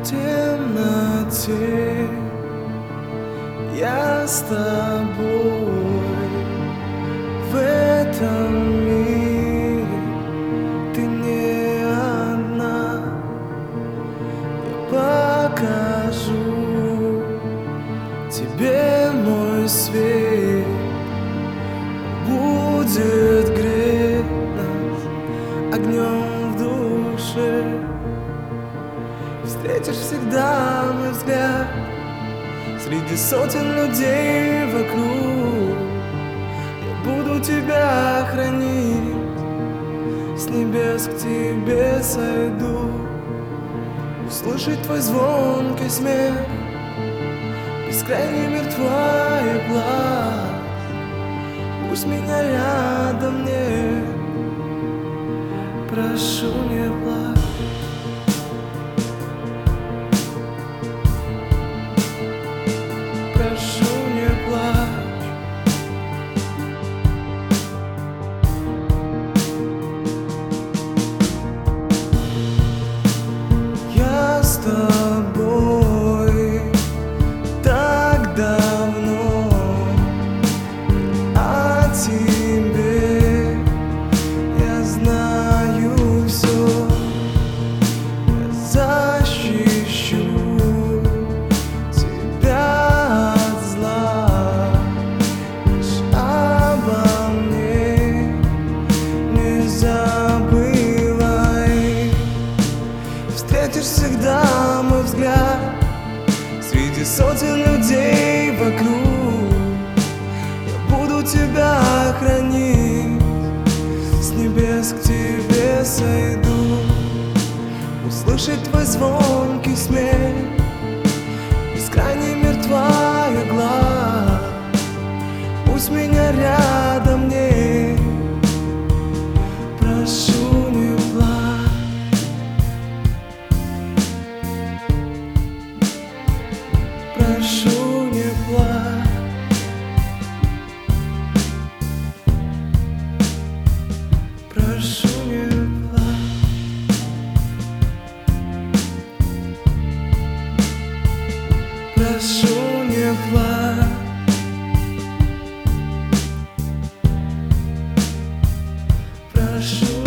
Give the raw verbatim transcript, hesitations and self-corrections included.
темноте я с тобой в этом мире, ты не одна. Я покажу тебе мой свет, будет греть нас огнем в душе. Встретишь всегда мой взгляд среди сотен людей вокруг. Я буду тебя хранить, с небес к тебе сойду. Услышать твой звонкий смех, бескрайний мир твоих глаз. Пусть меня рядом нет, прошу, не плачь. Прошу, не плачь. Я с тобой так давно, о тебе я знаю все. Я защищу тебя от зла, лишь обо мне не забывай. Встретишь всегда мой взгляд среди сотен людей вокруг. Я буду тебя хранить, с небес к тебе сойду. Услышать твой звонкий смех, бескрайний мир твоих глаз. Пусть меня рядом нет, прошу, не плачь. Прошу, не плачь. Прошу, не плачь. Прошу, не плачь. Прошу.